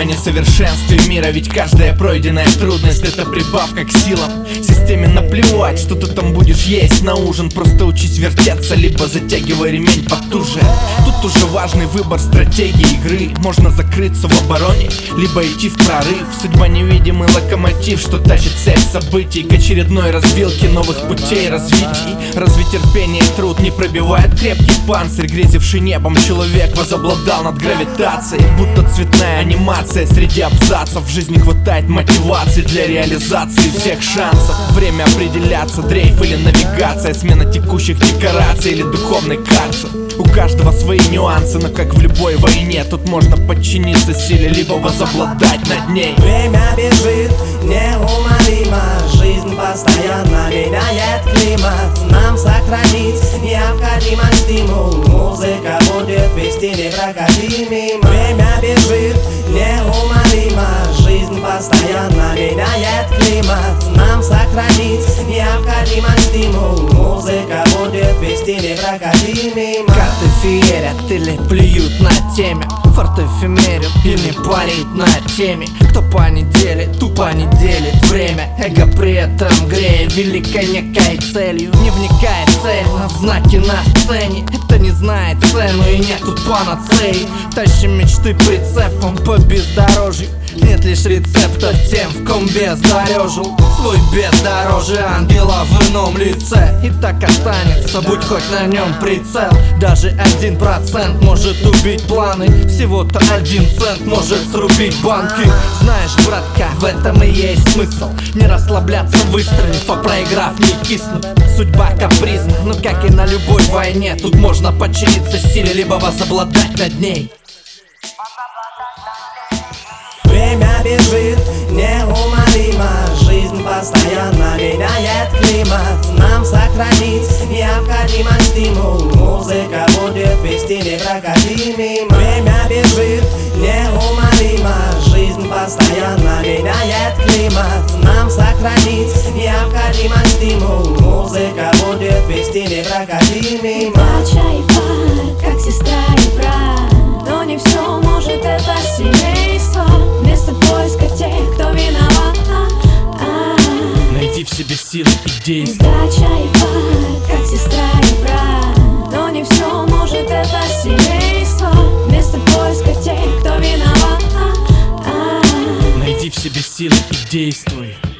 о несовершенстве мира. Ведь каждая пройденная трудность — это прибавка к силам. Системе наплевать, что ты там будешь есть на ужин. Просто учись вертеться, либо затягивай ремень потуже. Тут уже важный выбор стратегии игры. Можно закрыться в обороне, либо идти в прорыв. Судьба — невидимый локомотив, что тащит цепь событий к очередной развилке новых путей развитий. Разве терпение и труд не пробивает крепкий панцирь? Грезивший небом человек возобладал над гравитацией. Будто цветная анимация среди абзацев. В жизни хватает мотивации для реализации всех шансов. Время определяться, дрейф или навигация, смена текущих декораций или духовной карты. У каждого свои нюансы, но как в любой войне, тут можно подчиниться силе, либо возобладать над ней. Время бежит неумолимо, жизнь постоянно меняет климат. Нам сохранить необходимо стимул, музыка будет вести, не проходи мимо. Время бежит неумолимо, жизнь постоянно меняет климат. Нам сохранить необходимо стимул, музыка будет вести, не проходи мимо. Карты феерят или плюют на теме, форты эфемерят или парит на теме. Кто по неделе тупо не делит время, эго при этом грея великой некой целью. Не вникает цель на знаки на сцене, это не знает цену и нет тут панацеи. Тащим мечты прицепом по бездорожью. Нет лишь рецептов тем, в ком бездорожил свой бездорожье ангела в ином лице. И так останется, будь хоть на нем прицел. Даже 1% может убить планы, всего-то 1 цент может срубить банки. Знаешь, братка, в этом и есть смысл. Не расслабляться, выстрелив, а проиграв не киснуть. Судьба капризна, но как и на любой войне, тут можно подчиниться силе, либо возобладать над ней. Время бежит неумолимо, жизнь постоянно меняет климат. Нам сохранить необходимо стимул, музыка будет вести, не проходи мимо. Время бежит неумолимо, жизнь постоянно меняет климат. Нам сохранить необходимо стимул, музыка будет вести, не проходи мимо. Удача и пар, как сестра и брат, но не все может это семейство. Вместо поиска тех, кто виноват, Найди в себе силы и действуй. удача и пар, как сестра и брат, но не все может это семейство. Вместо поиска тех, кто виноват, Найди в себе силы и действуй.